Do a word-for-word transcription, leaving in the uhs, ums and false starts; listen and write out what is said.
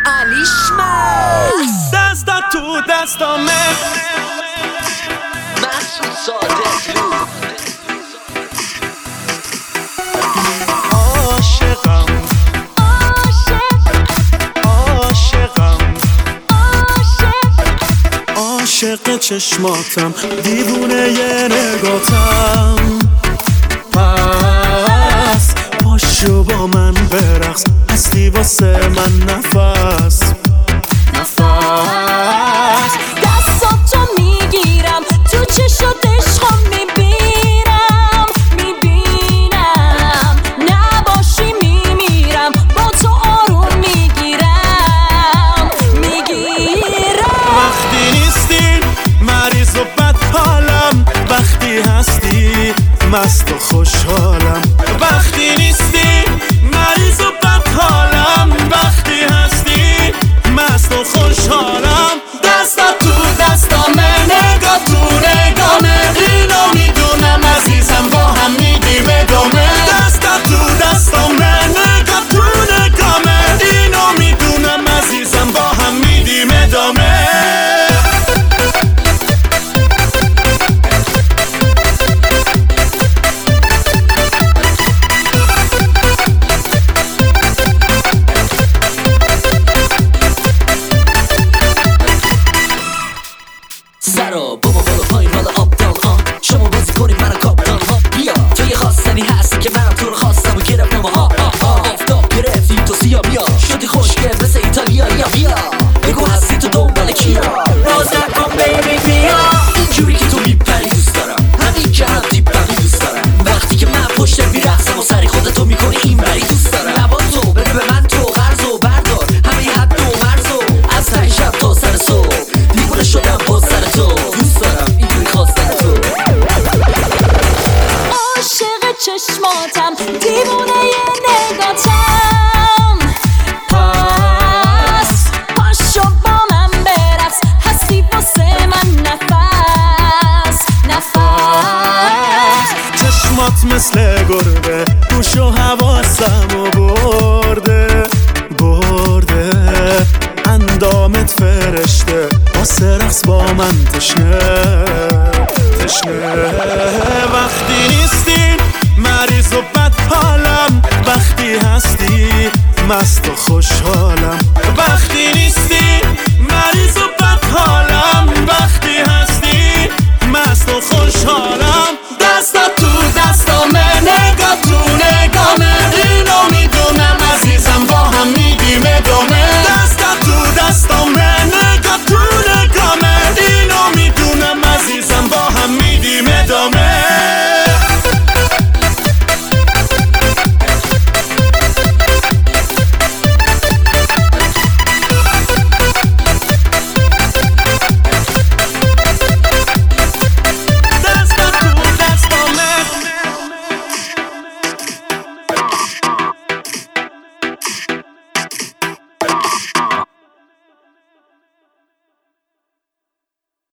علیشمست دستا تو دستامه مسعود صادقلو عاشقم عاشقم عاشق چشماتم دیوونه ی نگاتم پس پاشو با من برقص هستی واسه من نفس نفس دستاتو میگیرم تو چشات عشقم میبینم میبینم نباشی میمیرم با تو آروم میگیرم میگیرم وقتی نیستی مریض و بد حالم وقتی هستی مست و خوشحالم وقتی نیستی مریض و بد حالم وقتی هستی مست و خوشحالم دستا تو دستامه نگاه تو نگامه اینو میدونم عزیزم با هم میدیم ادامه دستا تو دستامه نگاه تو نگامه اینو میدونم عزیزم با هم میدیم ادامه سرا بابا بالا پایین حالا آپ داون ها شما بازی کنید منم کاپتان ها بیا تو یه خواستنی هستی که منم تو رو خواستم و گرفتم ها ها ها آفتاب گرفتی تو سیا بیا شدی خوشگل مثل ایتالیا یا بیا بگو هستی تو دنبال کیا راز نکن بیبی بیا اینجوری که تو میپری دوست دارم همین که هم دیپمی دوست دارم وقتی که من پشت میرقصم و سری خودتو میکنی این بری دوست دارم لباتو بده به من تو قرض و بردار همه حد و مرز و از ته شب تا سر صبح دیوونه شدم با سر تو دوست دارم اینجوری خواستن تو عاشق چشماتم دیوونه ی نگاتم پس پاشو با من برقص هستی واسه من نفس نفس چشمات مثل گربه گوش و حواسمو برده برده اندامت فرشته واسه رقص با من تشنه تشنه وقتی نیستی مریض و بد حالم وقتی هستی مست و خوشحالم وقتی نیستی